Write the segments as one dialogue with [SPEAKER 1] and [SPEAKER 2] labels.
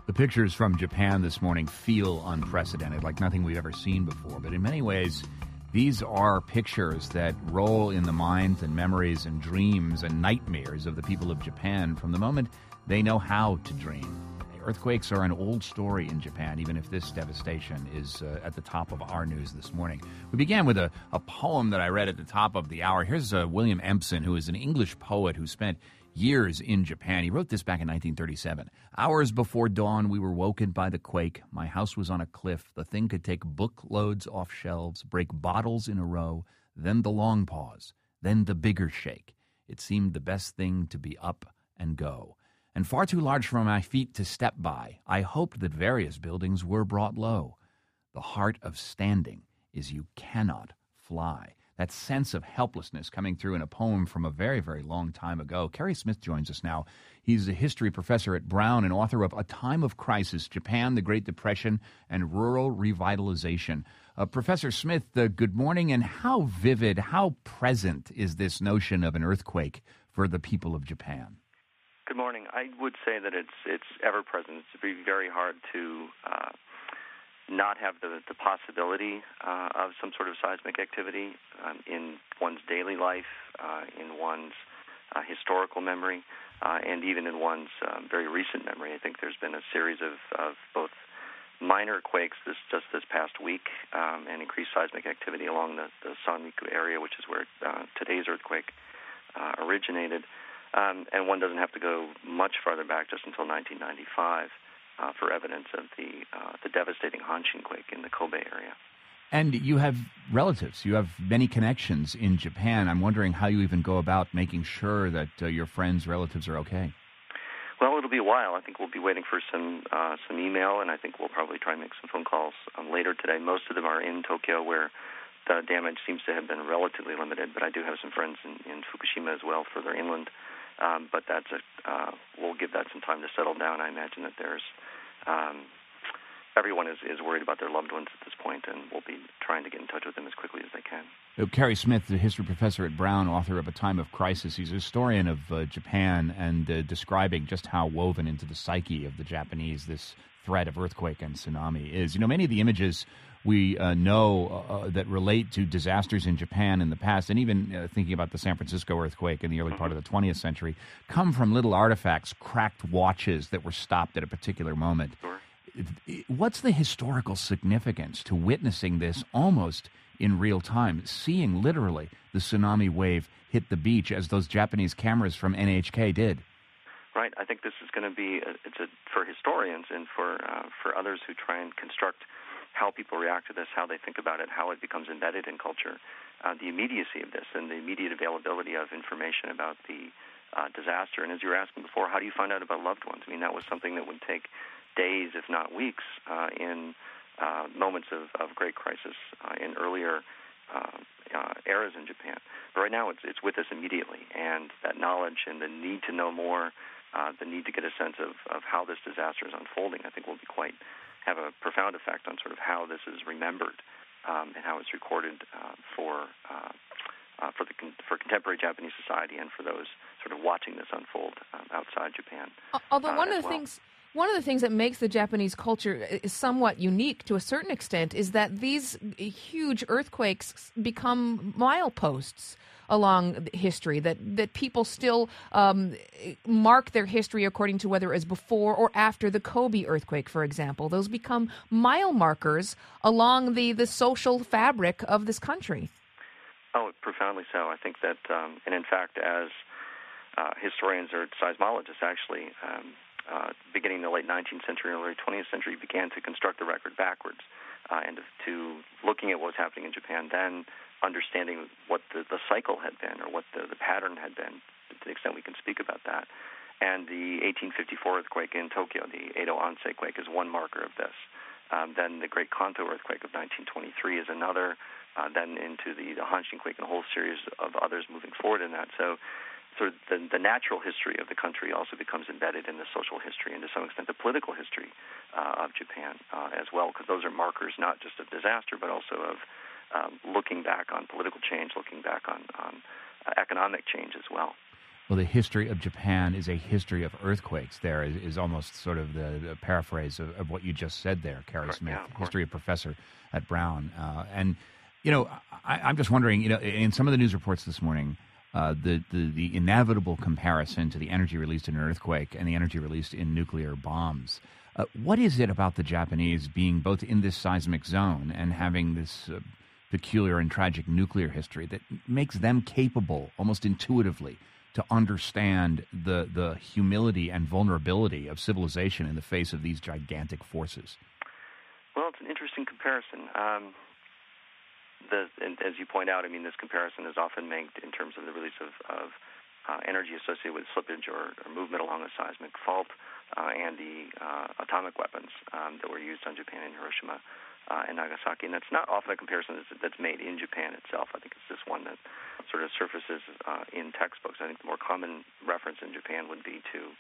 [SPEAKER 1] The pictures from Japan this morning feel unprecedented, like nothing we've ever seen before. But in many ways, these are pictures that roll in the minds and memories and dreams and nightmares of the people of Japan from the moment they know how to dream. Earthquakes are an old story in Japan, even if this devastation is at the top of our news this morning. We began with a poem that I read at the top of the hour. Here's William Empson, who is an English poet who spent years in Japan. He wrote this back in 1937. Hours before dawn, we were woken by the quake. My house was on a cliff. The thing could take bookloads off shelves, break bottles in a row, then the long pause, then the bigger shake. It seemed the best thing to be up and go. And far too large for my feet to step by. I hoped that various buildings were brought low. The heart of standing is you cannot fly. That sense of helplessness coming through in a poem from a very, very long time ago. Kerry Smith joins us now. He's a history professor at Brown and author of A Time of Crisis, Japan, the Great Depression, and Rural Revitalization. Professor Smith, good morning, and how vivid, how present is this notion of an earthquake for the people of Japan?
[SPEAKER 2] Good morning. I would say that it's ever present. It's very hard to not have the possibility of some sort of seismic activity in one's daily life, in one's historical memory, and even in one's very recent memory. I think there's been a series of both minor quakes this past week and increased seismic activity along the Sanriku area, which is where today's earthquake originated. And one doesn't have to go much farther back, just until 1995. For evidence of the devastating Hanshin quake in the Kobe area.
[SPEAKER 1] And you have relatives. You have many connections in Japan. I'm wondering how you even go about making sure that your friends, relatives are okay.
[SPEAKER 2] Well, it'll be a while. I think we'll be waiting for some email, and I think we'll probably try and make some phone calls later today. Most of them are in Tokyo, where the damage seems to have been relatively limited, but I do have some friends in Fukushima as well, further inland. But we'll give that some time to settle down. I imagine that everyone is worried about their loved ones at this point, and we'll be trying to get in touch with them as quickly as they can.
[SPEAKER 1] Kerry Smith, the history professor at Brown, author of A Time of Crisis. He's a historian of Japan and describing just how woven into the psyche of the Japanese this threat of earthquake and tsunami is. You know, many of the images we know that relate to disasters in Japan in the past, and even thinking about the San Francisco earthquake in the early part of the 20th century, come from little artifacts, cracked watches that were stopped at a particular moment.
[SPEAKER 2] Sure.
[SPEAKER 1] What's the historical significance to witnessing this almost in real time, seeing literally the tsunami wave hit the beach as those Japanese cameras from NHK did?
[SPEAKER 2] Right. I think this is going to be for historians and for others who try and construct how people react to this, how they think about it, how it becomes embedded in culture, the immediacy of this and the immediate availability of information about the disaster. And as you were asking before, how do you find out about loved ones? I mean, that was something that would take days, if not weeks, in moments of great crisis in earlier eras in Japan. But right now it's with us immediately, and that knowledge and the need to know more, the need to get a sense of how this disaster is unfolding, I think will have a profound effect on sort of how this is remembered and how it's recorded for contemporary Japanese society and for those sort of watching this unfold outside Japan.
[SPEAKER 3] Although one of the things that makes the Japanese culture somewhat unique to a certain extent is that these huge earthquakes become mileposts along history, that people still mark their history according to whether it was before or after the Kobe earthquake, for example. Those become mile markers along the social fabric of this country.
[SPEAKER 2] Oh, profoundly so. I think that, and in fact, as historians or seismologists actually, beginning in the late 19th century and early 20th century, began to construct the record backwards and to looking at what was happening in Japan then, understanding what the cycle had been or what the pattern had been, to the extent we can speak about that. And the 1854 earthquake in Tokyo, the Edo Ansei quake, is one marker of this. Then the Great Kanto earthquake of 1923 is another, then into the Hanshin quake and a whole series of others moving forward in that. So sort of the natural history of the country also becomes embedded in the social history and to some extent the political history of Japan as well, because those are markers not just of disaster but also of looking back on political change, looking back on economic change as well.
[SPEAKER 1] Well, the history of Japan is a history of earthquakes. There is almost sort of the paraphrase of what you just said there, Carrie Smith,
[SPEAKER 2] yeah,
[SPEAKER 1] history professor at Brown. And, I'm just wondering, in some of the news reports this morning, the inevitable comparison to the energy released in an earthquake and the energy released in nuclear bombs. What is it about the Japanese being both in this seismic zone and having this peculiar and tragic nuclear history that makes them capable, almost intuitively, to understand the humility and vulnerability of civilization in the face of these gigantic forces?
[SPEAKER 2] Well, it's an interesting comparison. And as you point out, this comparison is often made in terms of the release of energy associated with slippage or movement along a seismic fault and the atomic weapons that were used on Japan and Hiroshima and Nagasaki. And that's not often a comparison that's made in Japan itself. I think it's just one that sort of surfaces in textbooks. I think the more common reference in Japan would be to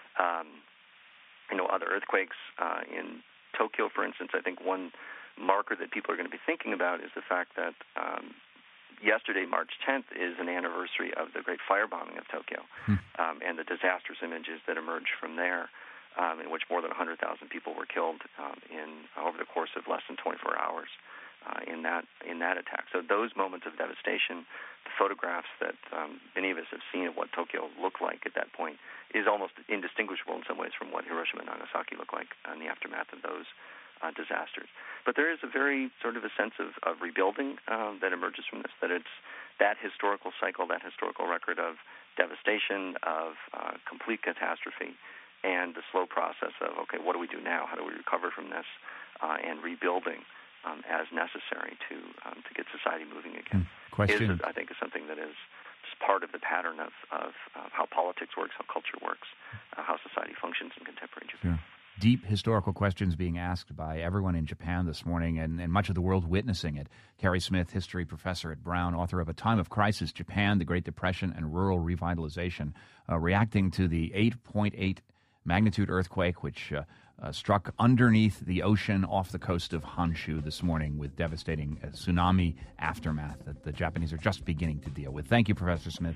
[SPEAKER 2] other earthquakes in Tokyo, for instance. I think one marker that people are going to be thinking about is the fact that yesterday, March 10th, is an anniversary of the Great Firebombing of Tokyo and the disastrous images that emerged from there, in which more than 100,000 people were killed over the course of less than 24 hours in that attack. So those moments of devastation, the photographs that many of us have seen of what Tokyo looked like at that point, is almost indistinguishable in some ways from what Hiroshima and Nagasaki looked like in the aftermath of those disasters. But there is a very sort of a sense of rebuilding that emerges from this, that it's that historical cycle, that historical record of devastation, of complete catastrophe, and the slow process of, okay, what do we do now? How do we recover from this? And rebuilding as necessary to get society moving again.
[SPEAKER 1] Question.
[SPEAKER 2] I think is something that is just part of the pattern of how politics works, how culture works, how society functions in contemporary Japan.
[SPEAKER 1] Sure. Deep historical questions being asked by everyone in Japan this morning and much of the world witnessing it. Carrie Smith, history professor at Brown, author of A Time of Crisis, Japan, the Great Depression and Rural Revitalization, reacting to the 8.8 magnitude earthquake, which struck underneath the ocean off the coast of Honshu this morning with devastating tsunami aftermath that the Japanese are just beginning to deal with. Thank you, Professor Smith.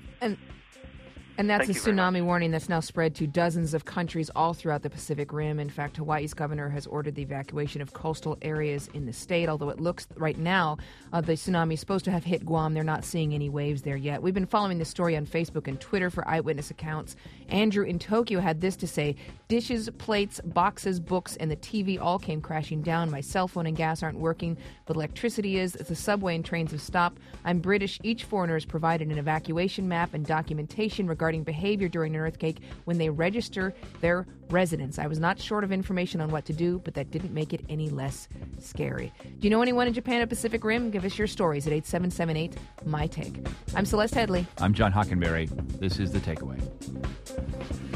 [SPEAKER 3] And that's
[SPEAKER 2] Thank
[SPEAKER 3] a tsunami warning that's now spread to dozens of countries all throughout the Pacific Rim. In fact, Hawaii's governor has ordered the evacuation of coastal areas in the state, although it looks right now the tsunami is supposed to have hit Guam. They're not seeing any waves there yet. We've been following this story on Facebook and Twitter for eyewitness accounts. Andrew in Tokyo had this to say: dishes, plates, boxes, books, and the TV all came crashing down. My cell phone and gas aren't working, but electricity is. The subway and trains have stopped. I'm British. Each foreigner is provided an evacuation map and documentation regarding behavior during an earthquake when they register their residence. I was not short of information on what to do, but that didn't make it any less scary. Do you know anyone in Japan or Pacific Rim? Give us your stories at 8778-MY-TAKE. I'm Celeste Headley.
[SPEAKER 1] I'm John Hockenberry. This is The Takeaway.